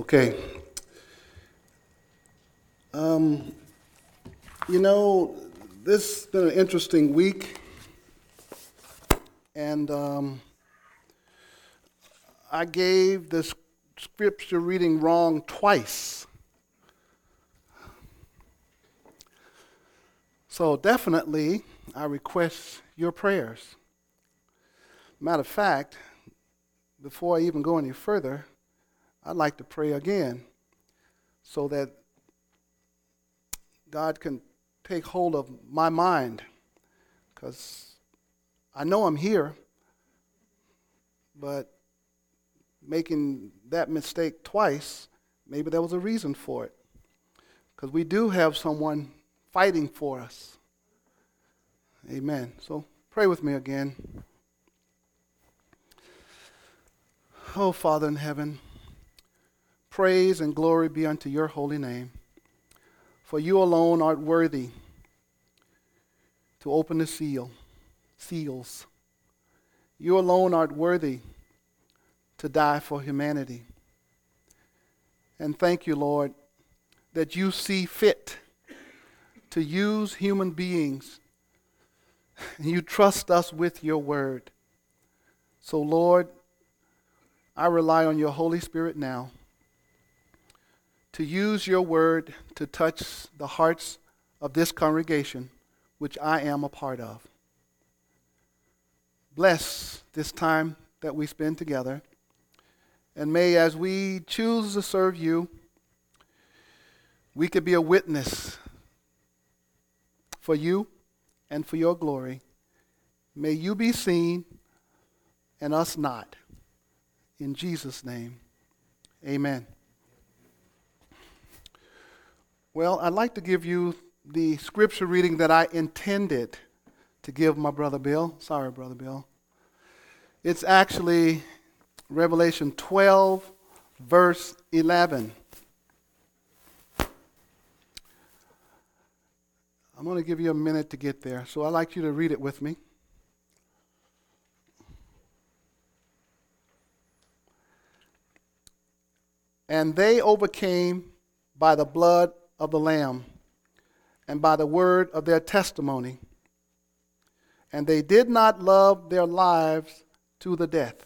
Okay. You know, this has been an interesting week, and I gave the scripture reading wrong twice. So definitely, I request your prayers. Matter of fact, before I even go any further, I'd like to pray again so that God can take hold of my mind, because I know I'm here, but making that mistake twice, maybe there was a reason for it, because we do have someone fighting for us. Amen. So pray with me again. Oh, Father in heaven, praise and glory be unto your holy name. For you alone art worthy to open the seals. You alone art worthy to die for humanity. And thank you, Lord, that you see fit to use human beings, and you trust us with your word. So, Lord, I rely on your Holy Spirit now to use your word to touch the hearts of this congregation, which I am a part of. Bless this time that we spend together, and may, as we choose to serve you, we could be a witness for you and for your glory. May you be seen and us not. In Jesus' name, amen. Well, I'd like to give you the scripture reading that I intended to give my brother Bill. Sorry, Brother Bill. It's actually Revelation 12, verse 11. I'm going to give you a minute to get there, so I'd like you to read it with me. And they overcame by the blood of the Lamb and by the word of their testimony. And they did not love their lives to the death.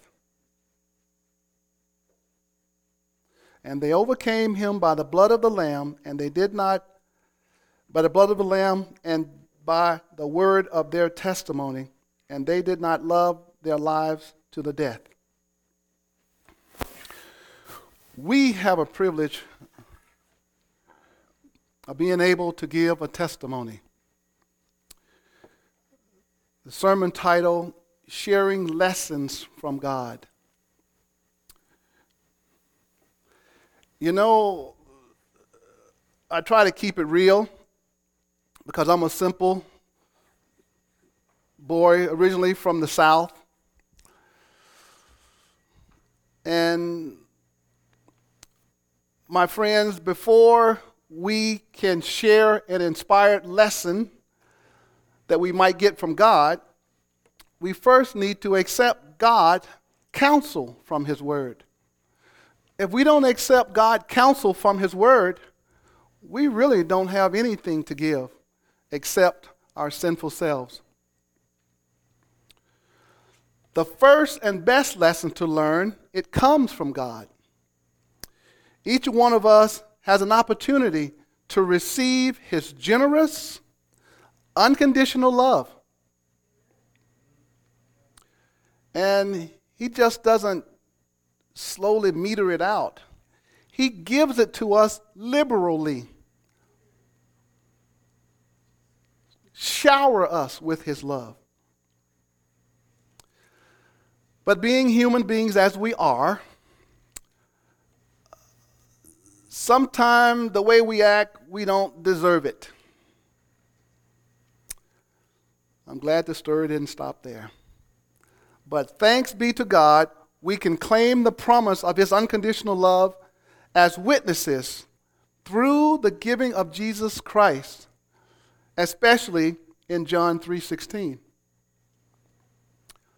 And they overcame him by the blood of the Lamb, and they did not, by the blood of the Lamb and by the word of their testimony, and they did not love their lives to the death. We have a privilege of being able to give a testimony. The sermon title, Sharing Lessons from God. You know, I try to keep it real because I'm a simple boy originally from the South. And my friends, before we can share an inspired lesson that we might get from God, we first need to accept God's counsel from his word. If we don't accept God's counsel from his word, we really don't have anything to give except our sinful selves. The first and best lesson to learn, it comes from God. Each one of us has an opportunity to receive his generous, unconditional love. And he just doesn't slowly meter it out. He gives it to us liberally. Shower us with his love. But being human beings as we are, sometimes the way we act, we don't deserve it. I'm glad the story didn't stop there. But thanks be to God, we can claim the promise of his unconditional love as witnesses through the giving of Jesus Christ, especially in John 3:16.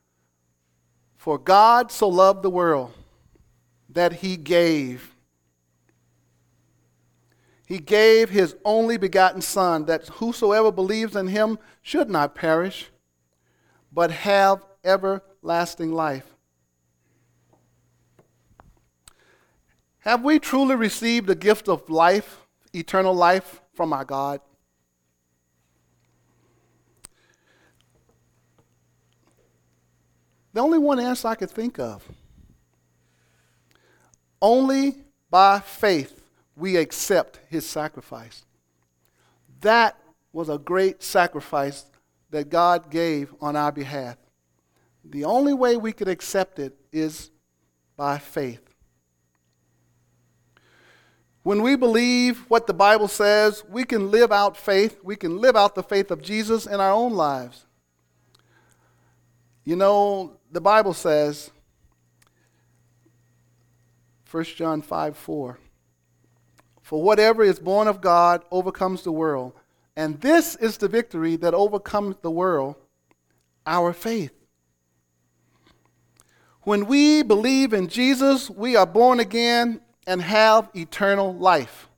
For God so loved the world that he gave He gave his only begotten Son, that whosoever believes in him should not perish, but have everlasting life. Have we truly received the gift of life, eternal life, from our God? The only one answer I could think of. Only by faith we accept his sacrifice. That was a great sacrifice that God gave on our behalf. The only way we could accept it is by faith. When we believe what the Bible says, we can live out faith. We can live out the faith of Jesus in our own lives. You know, the Bible says, 1 John 5:4, for whatever is born of God overcomes the world. And this is the victory that overcomes the world, our faith. When we believe in Jesus, we are born again and have eternal life.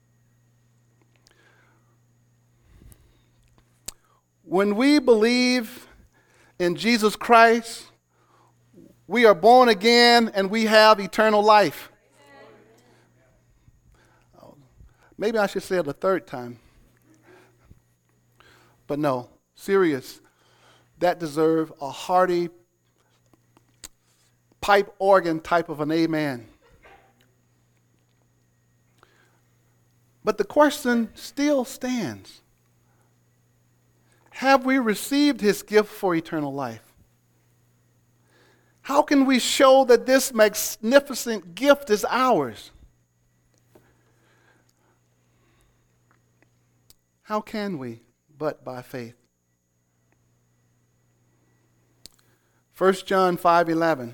When we believe in Jesus Christ, we are born again and we have eternal life. Maybe I should say it a third time. But no, serious. That deserves a hearty pipe organ type of an amen. But the question still stands. Have we received his gift for eternal life? How can we show that this magnificent gift is ours? How can we but by faith? 1 John 5:11.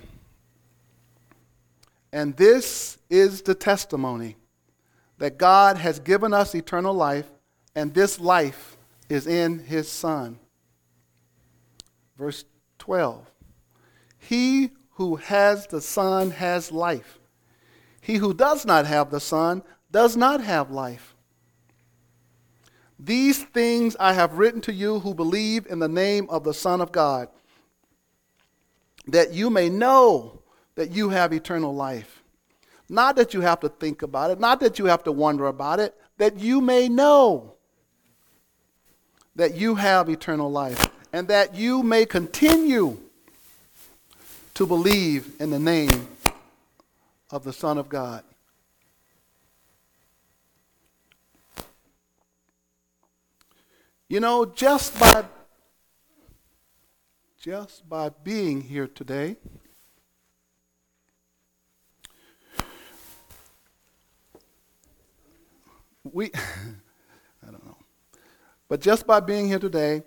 And this is the testimony that God has given us eternal life, and this life is in his Son. Verse 12. He who has the Son has life. He who does not have the Son does not have life. These things I have written to you who believe in the name of the Son of God, that you may know that you have eternal life. Not that you have to think about it, not that you have to wonder about it, that you may know that you have eternal life, and that you may continue to believe in the name of the Son of God. You know, just by being here today, I don't know. But just by being here today,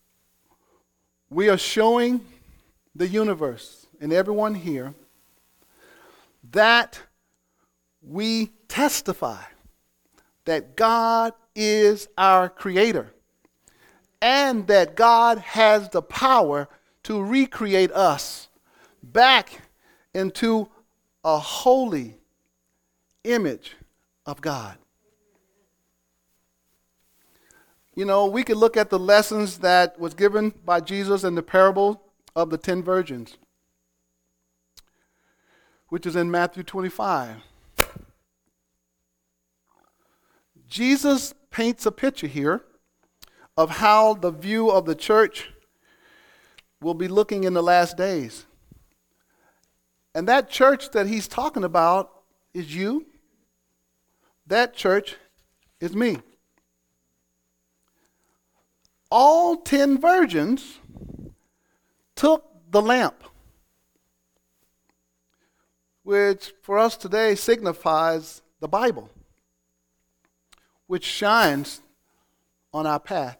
we are showing the universe and everyone here that we testify that God is our creator and that God has the power to recreate us back into a holy image of God. You know, we could look at the lessons that was given by Jesus in the parable of the 10 virgins, which is in Matthew 25. Jesus paints a picture here of how the view of the church will be looking in the last days. And that church that he's talking about is you. That church is me. All 10 virgins took the lamp, which for us today signifies the Bible, which shines on our path.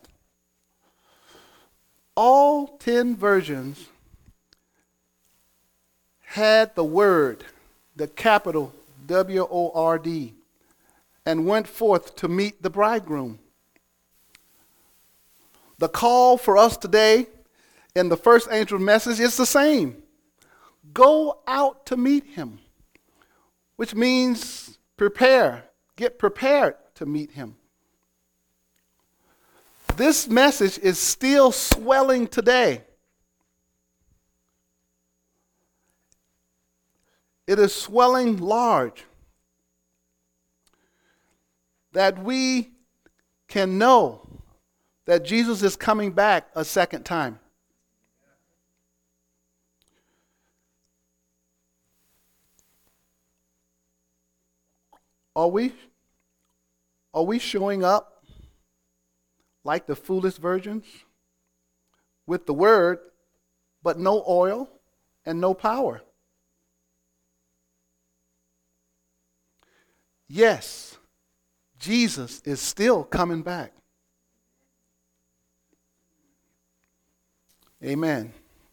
All 10 virgins had the word, the capital W-O-R-D, and went forth to meet the bridegroom. The call for us today in the first angel message is the same. Go out to meet him, which means prepare, get prepared to meet him. This message is still swelling today. It is swelling large, that we can know that Jesus is coming back a second time. Are we showing up like the foolish virgins with the word, but no oil and no power? Yes, Jesus is still coming back. Amen.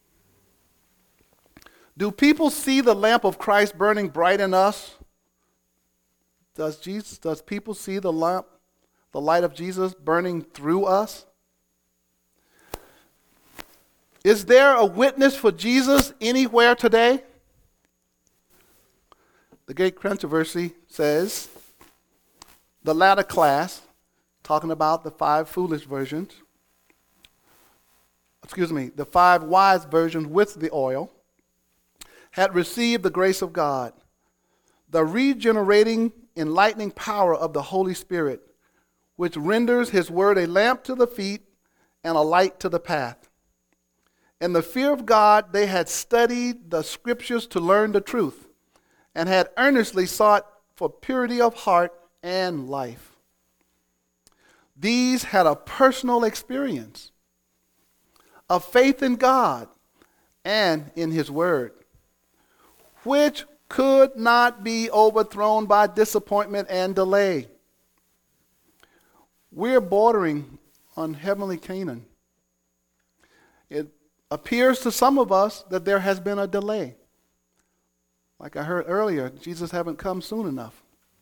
Do people see the lamp of Christ burning bright in us? Does people see the light of Jesus burning through us? Is there a witness for Jesus anywhere today? The Great Controversy says the latter class, talking about the five wise virgins with the oil, had received the grace of God, the regenerating, enlightening power of the Holy Spirit, which renders his word a lamp to the feet and a light to the path. In the fear of God, they had studied the scriptures to learn the truth, and had earnestly sought for purity of heart and life. These had a personal experience of faith in God and in his word, which could not be overthrown by disappointment and delay. We're bordering on heavenly Canaan. It appears to some of us that there has been a delay. Like I heard earlier, Jesus haven't come soon enough.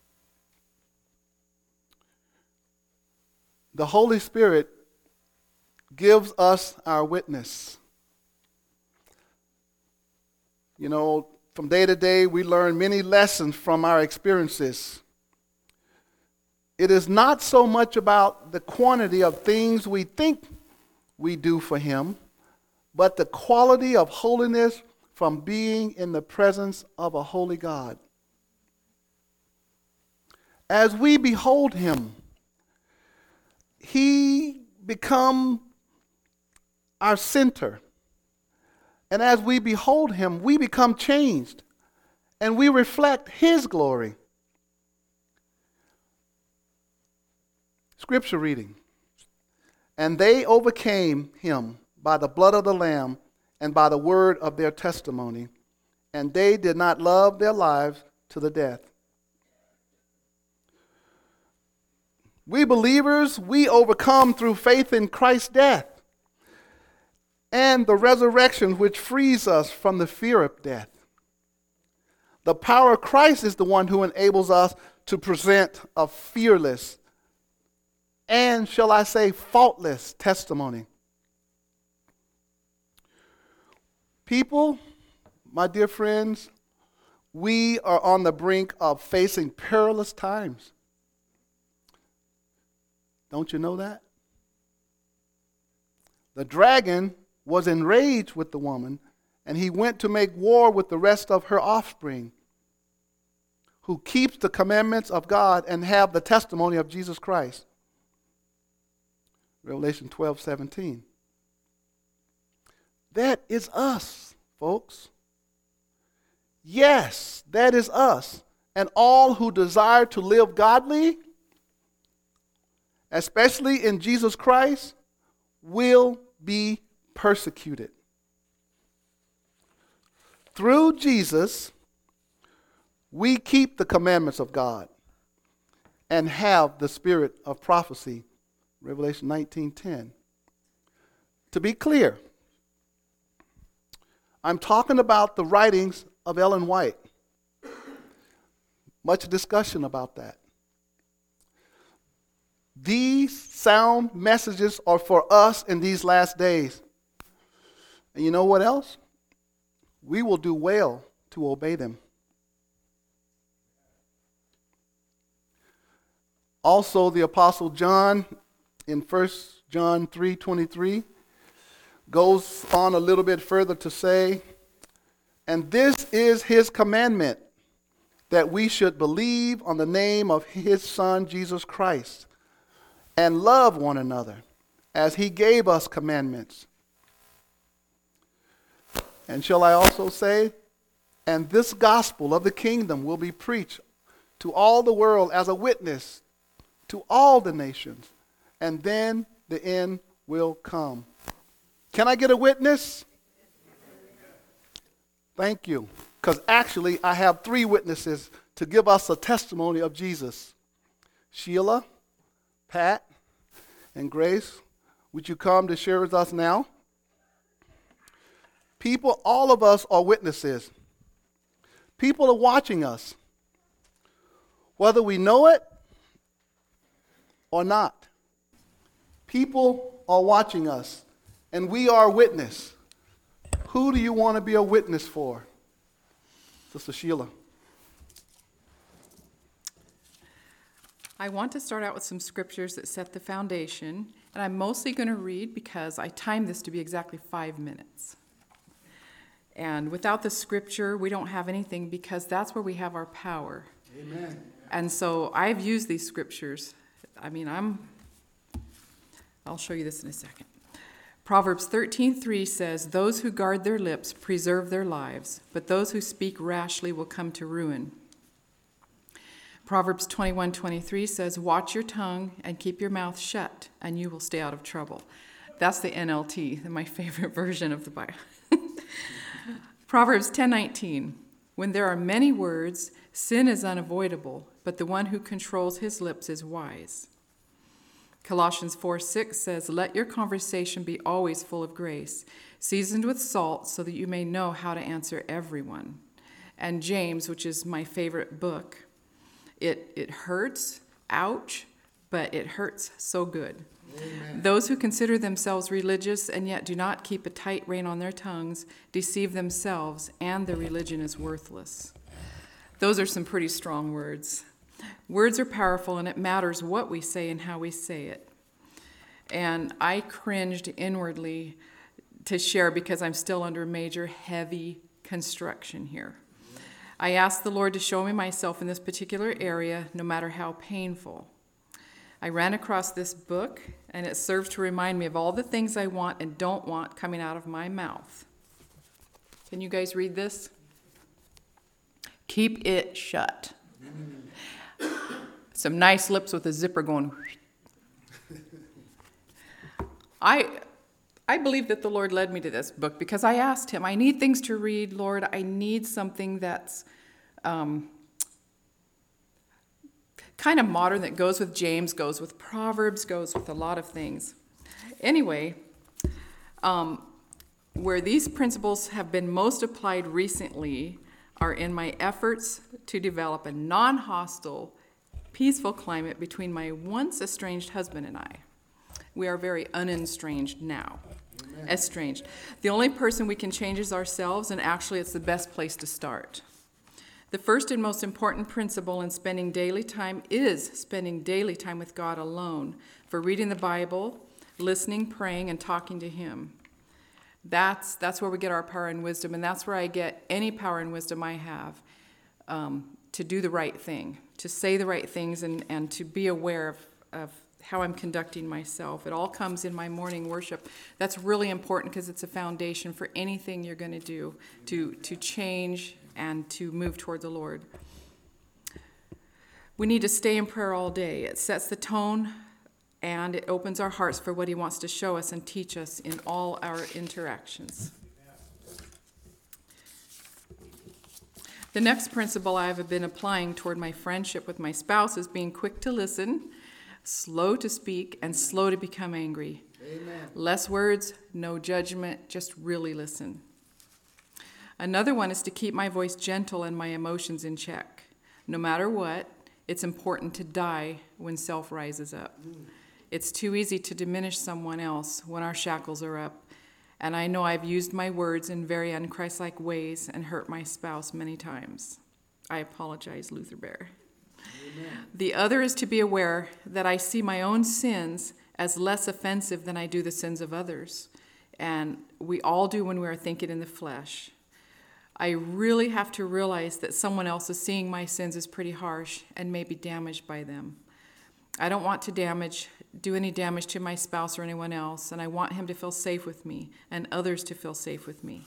The Holy Spirit gives us our witness. You know, from day to day, we learn many lessons from our experiences. It is not so much about the quantity of things we think we do for him, but the quality of holiness from being in the presence of a holy God. As we behold him, he becomes our center. And as we behold him, we become changed, and we reflect his glory. Scripture reading. And they overcame him by the blood of the Lamb and by the word of their testimony, and they did not love their lives to the death. We believers, we overcome through faith in Christ's death and the resurrection, which frees us from the fear of death. The power of Christ is the one who enables us to present a fearless and, shall I say, faultless testimony. People, my dear friends, we are on the brink of facing perilous times. Don't you know that? The dragon was enraged with the woman, and he went to make war with the rest of her offspring, who keeps the commandments of God and have the testimony of Jesus Christ. Revelation 12:17. That is us, folks. Yes, that is us. And all who desire to live godly, especially in Jesus Christ, will be persecuted. Through Jesus, we keep the commandments of God and have the spirit of prophecy. Revelation 19:10. To be clear, I'm talking about the writings of Ellen White. Much discussion about that. These sound messages are for us in these last days. And you know what else? We will do well to obey them. Also, the Apostle John in 1 John 3:23 goes on a little bit further to say, and this is his commandment, that we should believe on the name of his Son, Jesus Christ, and love one another as he gave us commandments. And shall I also say, and this gospel of the kingdom will be preached to all the world as a witness to all the nations, and then the end will come. Can I get a witness? Thank you. Because actually, I have 3 witnesses to give us a testimony of Jesus. Sheila, Pat, and Grace, would you come to share with us now? People, all of us are witnesses. People are watching us, whether we know it or not. People are watching us, and we are a witness. Who do you want to be a witness for? Sister Sheila. I want to start out with some scriptures that set the foundation, and I'm mostly going to read because I timed this to be exactly 5 minutes. And without the scripture, we don't have anything, because that's where we have our power. Amen. And so I've used these scriptures. I'll show you this in a second. Proverbs 13:3 says, those who guard their lips preserve their lives, but those who speak rashly will come to ruin. Proverbs 21:23 says, watch your tongue and keep your mouth shut, and you will stay out of trouble. That's the NLT, my favorite version of the Bible. Proverbs 10:19, when there are many words, sin is unavoidable, but the one who controls his lips is wise. Colossians 4:6 says, let your conversation be always full of grace, seasoned with salt, so that you may know how to answer everyone. And James, which is my favorite book, it hurts, ouch, but it hurts so good. Amen. Those who consider themselves religious and yet do not keep a tight rein on their tongues deceive themselves, and their religion is worthless. Those are some pretty strong words. Words are powerful, and it matters what we say and how we say it. And I cringed inwardly to share because I'm still under major, heavy construction here. I asked the Lord to show me myself in this particular area, no matter how painful. I ran across this book, and it serves to remind me of all the things I want and don't want coming out of my mouth. Can you guys read this? Keep it shut. Some nice lips with a zipper going. I believe that the Lord led me to this book because I asked him, I need things to read, Lord. I need something that's kind of modern, that goes with James, goes with Proverbs, goes with a lot of things. Anyway, where these principles have been most applied recently are in my efforts to develop a non-hostile, peaceful climate between my once estranged husband and I. We are very unestranged now. Amen. Estranged. The only person we can change is ourselves, and actually it's the best place to start. The first and most important principle in spending daily time is spending daily time with God alone, for reading the Bible, listening, praying, and talking to him. That's where we get our power and wisdom, and that's where I get any power and wisdom I have to do the right thing, to say the right things, and to be aware of how I'm conducting myself. It all comes in my morning worship. That's really important because it's a foundation for anything you're going to do to change and to move toward the Lord. We need to stay in prayer all day. It sets the tone, and it opens our hearts for what he wants to show us and teach us in all our interactions. The next principle I have been applying toward my friendship with my spouse is being quick to listen, slow to speak, and slow to become angry. Amen. Less words, no judgment, just really listen. Another one is to keep my voice gentle and my emotions in check. No matter what, it's important to die when self rises up. It's too easy to diminish someone else when our shackles are up. And I know I've used my words in very unchristlike ways and hurt my spouse many times. I apologize, Luther Bear. The other is to be aware that I see my own sins as less offensive than I do the sins of others. And we all do when we are thinking in the flesh. I really have to realize that someone else is seeing my sins as pretty harsh and may be damaged by them. I don't want to do any damage to my spouse or anyone else, and I want him to feel safe with me and others to feel safe with me.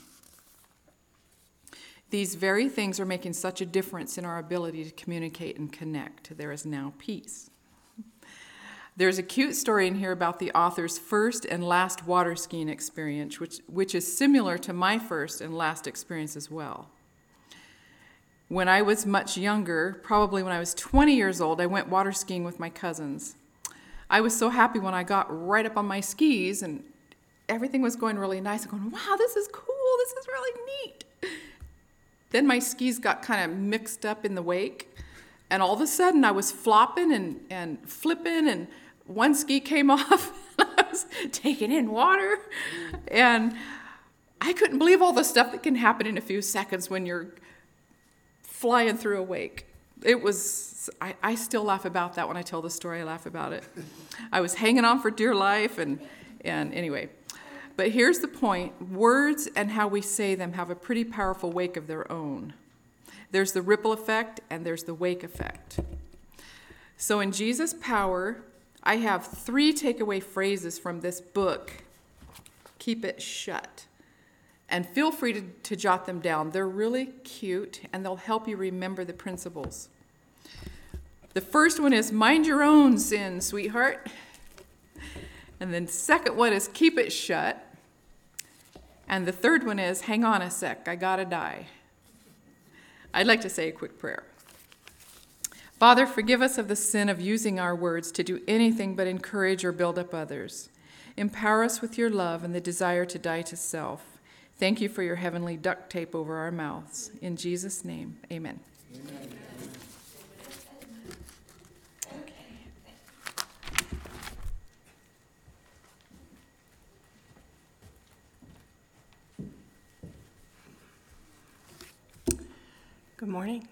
These very things are making such a difference in our ability to communicate and connect. There is now peace. There's a cute story in here about the author's first and last water skiing experience, which is similar to my first and last experience as well. When I was much younger, probably when I was 20 years old, I went water skiing with my cousins. I was so happy when I got right up on my skis and everything was going really nice. I'm going, wow, this is cool, this is really neat. Then my skis got kind of mixed up in the wake, and all of a sudden I was flopping and flipping, and one ski came off, and I was taking in water, and I couldn't believe all the stuff that can happen in a few seconds when you're flying through a wake. It was, I still laugh about that when I tell the story, I laugh about it. I was hanging on for dear life, and anyway. But here's the point. Words and how we say them have a pretty powerful wake of their own. There's the ripple effect, and there's the wake effect. So in Jesus' power, I have 3 takeaway phrases from this book. Keep it shut. And feel free to jot them down. They're really cute, and they'll help you remember the principles. The first one is, mind your own sin, sweetheart. And then the second one is, keep it shut. And the third one is, hang on a sec, I gotta die. I'd like to say a quick prayer. Father, forgive us of the sin of using our words to do anything but encourage or build up others. Empower us with your love and the desire to die to self. Thank you for your heavenly duct tape over our mouths. In Jesus' name, amen. Amen. Good morning.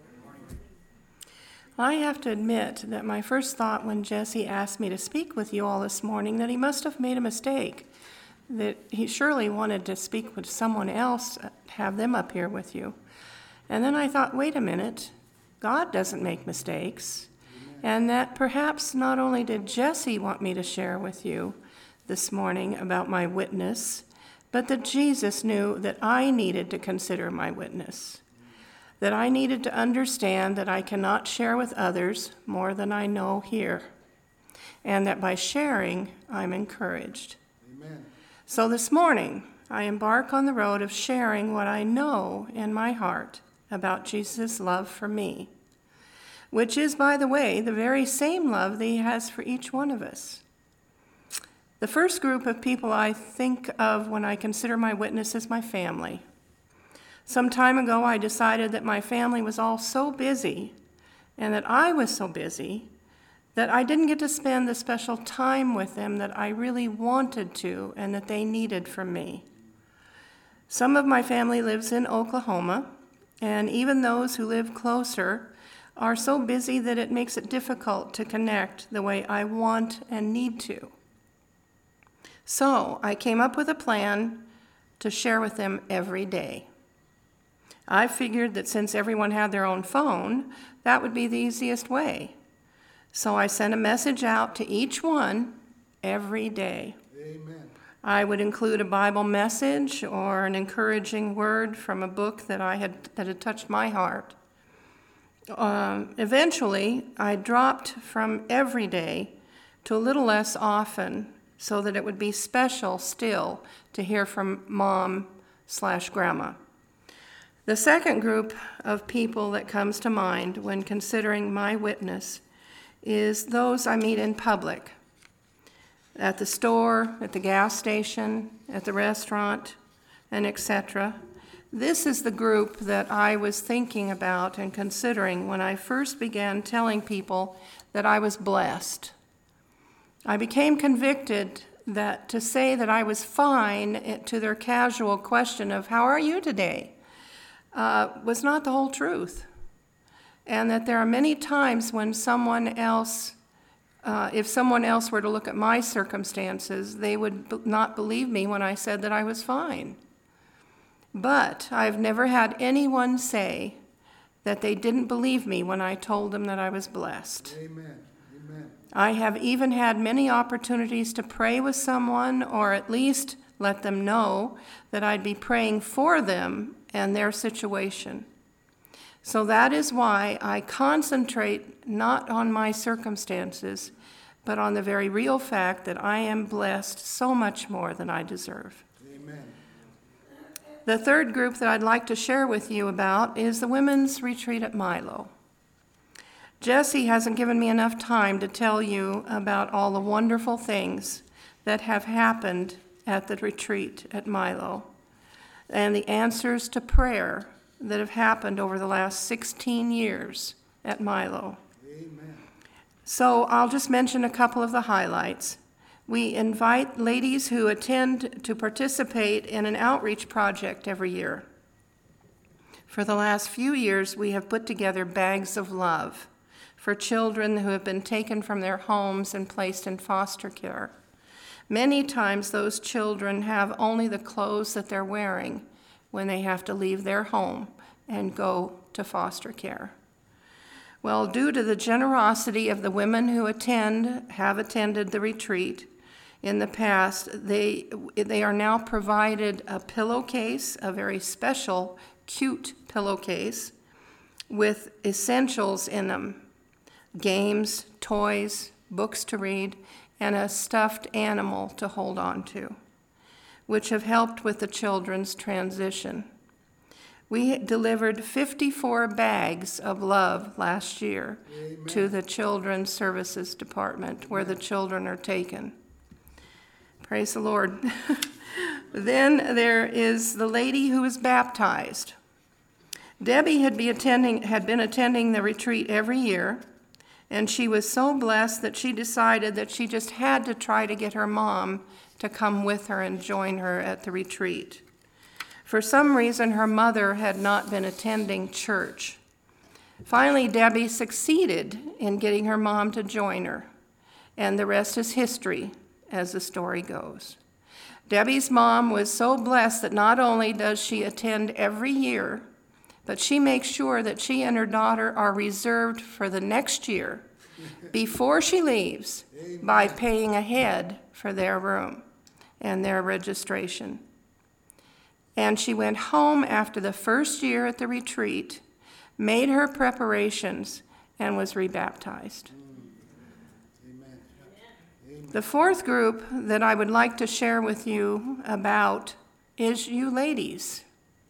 I have to admit that my first thought when Jesse asked me to speak with you all this morning that he must have made a mistake, that he surely wanted to speak with someone else, have them up here with you. And then I thought, wait a minute, God doesn't make mistakes. And that perhaps not only did Jesse want me to share with you this morning about my witness, but that Jesus knew that I needed to consider my witness. That I needed to understand that I cannot share with others more than I know here, and that by sharing, I'm encouraged. Amen. So this morning, I embark on the road of sharing what I know in my heart about Jesus' love for me, which is, by the way, the very same love that he has for each one of us. The first group of people I think of when I consider my witness is my family. Some time ago, I decided that my family was all so busy and that I was so busy that I didn't get to spend the special time with them that I really wanted to and that they needed from me. Some of my family lives in Oklahoma, and even those who live closer are so busy that it makes it difficult to connect the way I want and need to. So I came up with a plan to share with them every day. I figured that since everyone had their own phone, that would be the easiest way. So I sent a message out to each one every day. Amen. I would include a Bible message or an encouraging word from a book that had touched my heart. Eventually, I dropped from every day to a little less often so that it would be special still to hear from Mom/Grandma. The second group of people that comes to mind when considering my witness is those I meet in public, at the store, at the gas station, at the restaurant, and etc. This is the group that I was thinking about and considering when I first began telling people that I was blessed. I became convicted that to say that I was fine to their casual question of, "How are you today?" was not the whole truth. and that there are many times when someone else, if someone else were to look at my circumstances, they would not believe me when I said that I was fine. But I've never had anyone say that they didn't believe me when I told them that I was blessed. Amen. Amen. I have even had many opportunities to pray with someone, or at least let them know that I'd be praying for them and their situation. So that is why I concentrate not on my circumstances, but on the very real fact that I am blessed so much more than I deserve. Amen. The third group that I'd like to share with you about is the women's retreat at Milo. Jesse hasn't given me enough time to tell you about all the wonderful things that have happened at the retreat at Milo and the answers to prayer that have happened over the last 16 years at Milo. Amen. So I'll just mention a couple of the highlights. We invite ladies who attend to participate in an outreach project every year. For the last few years, we have put together bags of love for children who have been taken from their homes and placed in foster care. Many times those children have only the clothes that they're wearing when they have to leave their home and go to foster care. Well, due to the generosity of the women who have attended the retreat in the past, they are now provided a pillowcase, a very special, cute pillowcase with essentials in them: games, toys, books to read, and a stuffed animal to hold on to, which have helped with the children's transition. We delivered 54 bags of love last year to the Children's Services Department, where the children are taken. Praise the Lord. Then there is the lady who was baptized. Debbie had been attending the retreat every year, and she was so blessed that she decided that she just had to try to get her mom to come with her and join her at the retreat. For some reason, her mother had not been attending church. Finally, Debbie succeeded in getting her mom to join her, and the rest is history, as the story goes. Debbie's mom was so blessed that not only does she attend every year, but she makes sure that she and her daughter are reserved for the next year before she leaves by paying ahead for their room and their registration. And she went home after the first year at the retreat, made her preparations, and was rebaptized. The fourth group that I would like to share with you about is you ladies.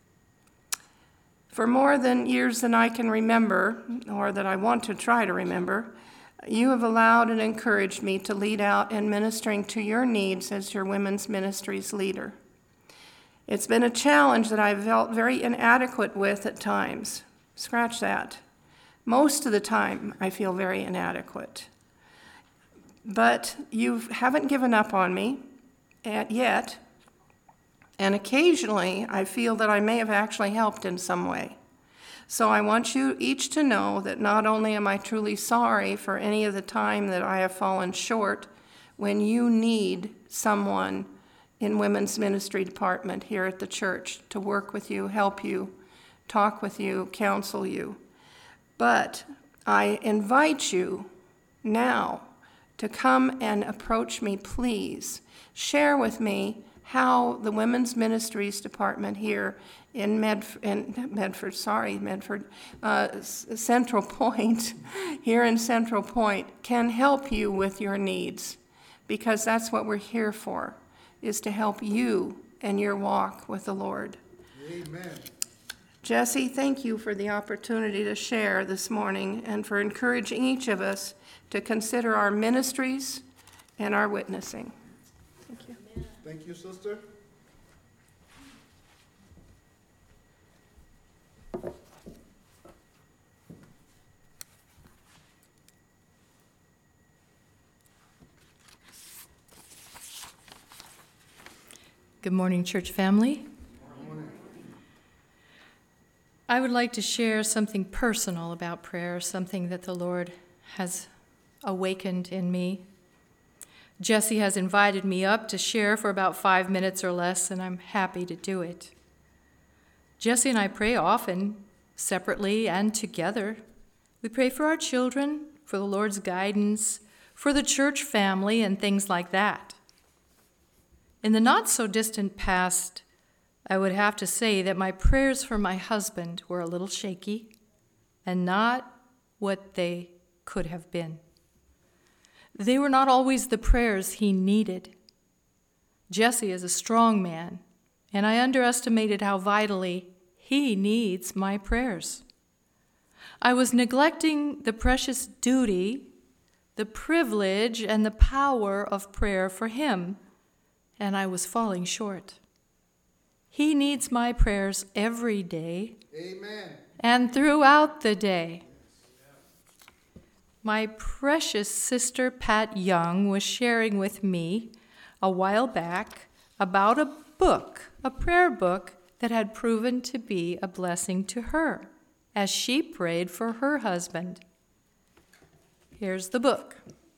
For more years than I can remember, or that I want to try to remember, you have allowed and encouraged me to lead out in ministering to your needs as your women's ministries leader. It's been a challenge that I've felt very inadequate with at times. Scratch that. Most of the time, I feel very inadequate. But you haven't given up on me yet, and occasionally I feel that I may have actually helped in some way. So I want you each to know that not only am I truly sorry for any of the time that I have fallen short when you need someone in women's ministry department here at the church to work with you, help you, talk with you, counsel you. But I invite you now to come and approach me, please. Share with me how the Women's Ministries Department here in Central Point, here in Central Point, can help you with your needs, because that's what we're here for, is to help you in your walk with the Lord. Amen. Jesse, thank you for the opportunity to share this morning and for encouraging each of us to consider our ministries and our witnessing. Thank you. Thank you, sister. Good morning, church family. I would like to share something personal about prayer, something that the Lord has awakened in me. Jesse has invited me up to share for about 5 minutes or less, and I'm happy to do it. Jesse and I pray often, separately and together. We pray for our children, for the Lord's guidance, for the church family, and things like that. In the not-so-distant past, I would have to say that my prayers for my husband were a little shaky and not what they could have been. They were not always the prayers he needed. Jesse is a strong man, and I underestimated how vitally he needs my prayers. I was neglecting the precious duty, the privilege, and the power of prayer for him, and I was falling short. He needs my prayers every day. Amen. And throughout the day. My precious sister Pat Young was sharing with me a while back about a book, a prayer book that had proven to be a blessing to her as she prayed for her husband. Here's the book.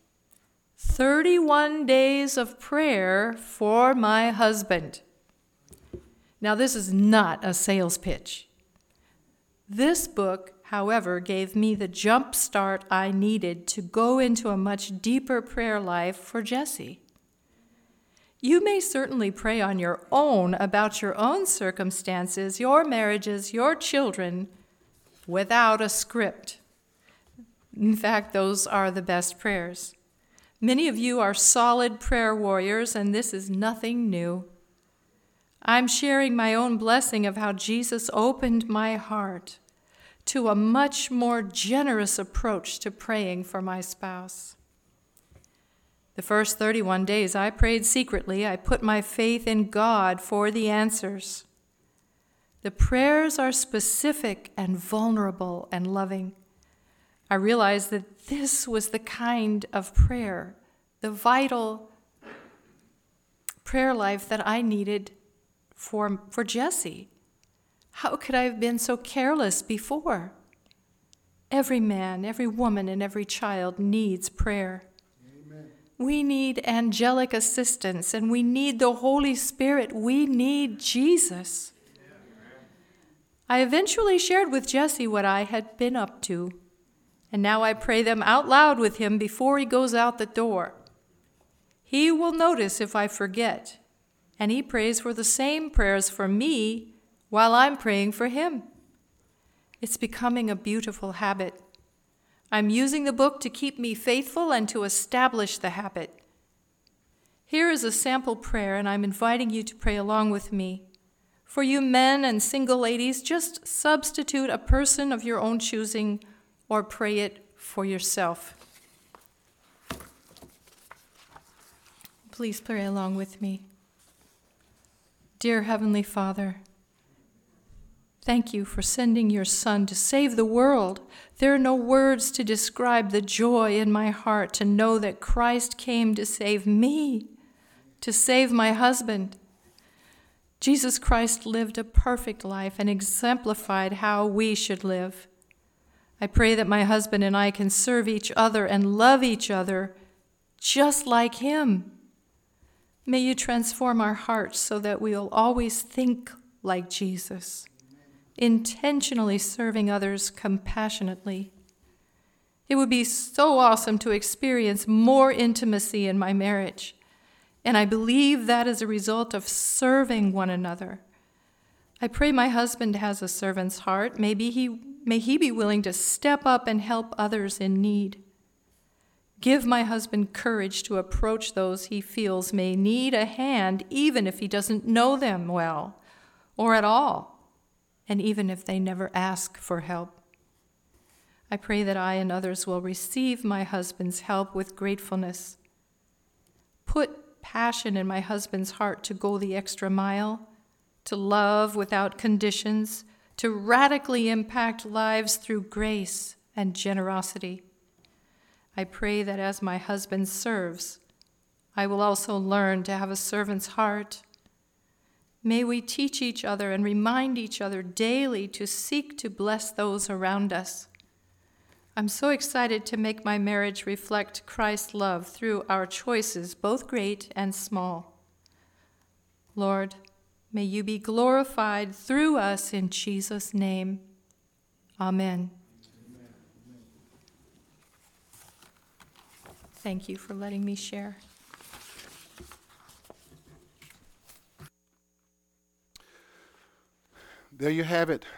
31 Days of Prayer for My Husband. Now, this is not a sales pitch. This book, however, gave me the jump start I needed to go into a much deeper prayer life for Jesse. You may certainly pray on your own about your own circumstances, your marriages, your children, without a script. In fact, those are the best prayers. Many of you are solid prayer warriors, and this is nothing new. I'm sharing my own blessing of how Jesus opened my heart to a much more generous approach to praying for my spouse. The first 31 days I prayed secretly. I put my faith in God for the answers. The prayers are specific and vulnerable and loving. I realized that this was the kind of prayer, the vital prayer life that I needed for Jesse. How could I have been so careless before? Every man, every woman, and every child needs prayer. Amen. We need angelic assistance, and we need the Holy Spirit. We need Jesus. Amen. I eventually shared with Jesse what I had been up to, and now I pray them out loud with him before he goes out the door. He will notice if I forget, and he prays for the same prayers for me while I'm praying for him. It's becoming a beautiful habit. I'm using the book to keep me faithful and to establish the habit. Here is a sample prayer, and I'm inviting you to pray along with me. For you men and single ladies, just substitute a person of your own choosing or pray it for yourself. Please pray along with me. Dear Heavenly Father, thank you for sending your Son to save the world. There are no words to describe the joy in my heart to know that Christ came to save me, to save my husband. Jesus Christ lived a perfect life and exemplified how we should live. I pray that my husband and I can serve each other and love each other just like him. May you transform our hearts so that we will always think like Jesus, intentionally serving others compassionately. It would be so awesome to experience more intimacy in my marriage, and I believe that is a result of serving one another. I pray my husband has a servant's heart. May he be willing to step up and help others in need. Give my husband courage to approach those he feels may need a hand, even if he doesn't know them well or at all, and even if they never ask for help. I pray that I and others will receive my husband's help with gratefulness. Put passion in my husband's heart to go the extra mile, to love without conditions, to radically impact lives through grace and generosity. I pray that as my husband serves, I will also learn to have a servant's heart. May we teach each other and remind each other daily to seek to bless those around us. I'm so excited to make my marriage reflect Christ's love through our choices, both great and small. Lord, may you be glorified through us in Jesus' name. Amen. Thank you for letting me share. There you have it.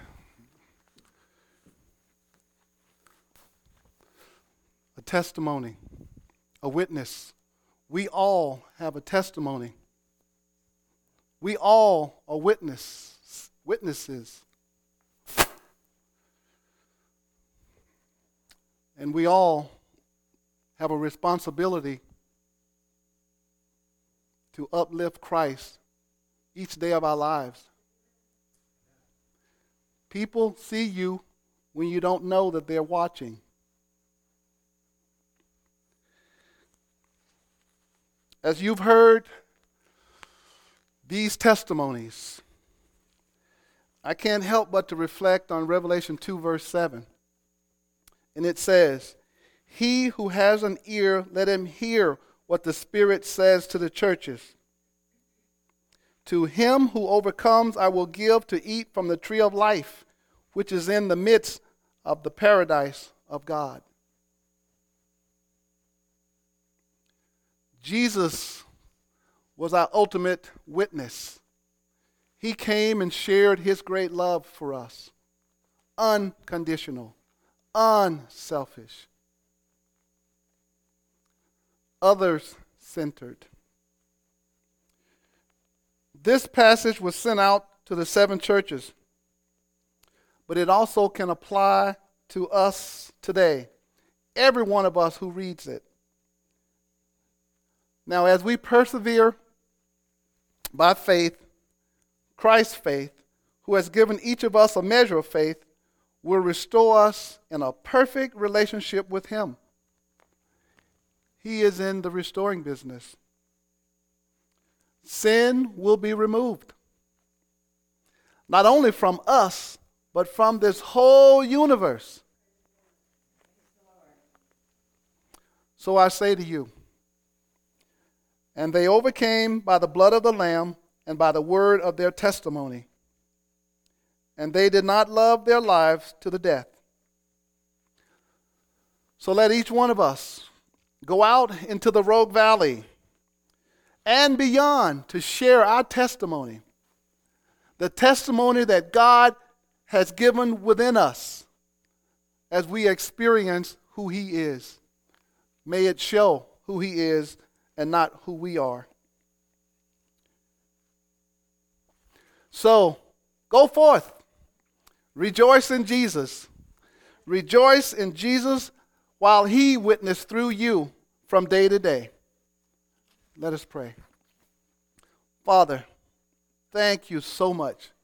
A testimony, a witness. We all have a testimony. We all are witnesses. And we all have a responsibility to uplift Christ each day of our lives. People see you when you don't know that they're watching. As you've heard these testimonies, I can't help but to reflect on Revelation 2, verse 7. And it says, "He who has an ear, let him hear what the Spirit says to the churches. To him who overcomes, I will give to eat from the tree of life, which is in the midst of the paradise of God." Jesus was our ultimate witness. He came and shared his great love for us. Unconditional, unselfish, others-centered. This passage was sent out to the 7 churches, but it also can apply to us today, every one of us who reads it. Now, as we persevere by faith, Christ's faith, who has given each of us a measure of faith, will restore us in a perfect relationship with him. He is in the restoring business. Sin will be removed, not only from us, but from this whole universe. So I say to you, and they overcame by the blood of the Lamb and by the word of their testimony. And they did not love their lives to the death. So let each one of us go out into the Rogue Valley and beyond to share our testimony. The testimony that God has given within us as we experience who he is. May it show who he is and not who we are. So, go forth. Rejoice in Jesus. Rejoice in Jesus while he witnessed through you from day to day. Let us pray. Father, thank you so much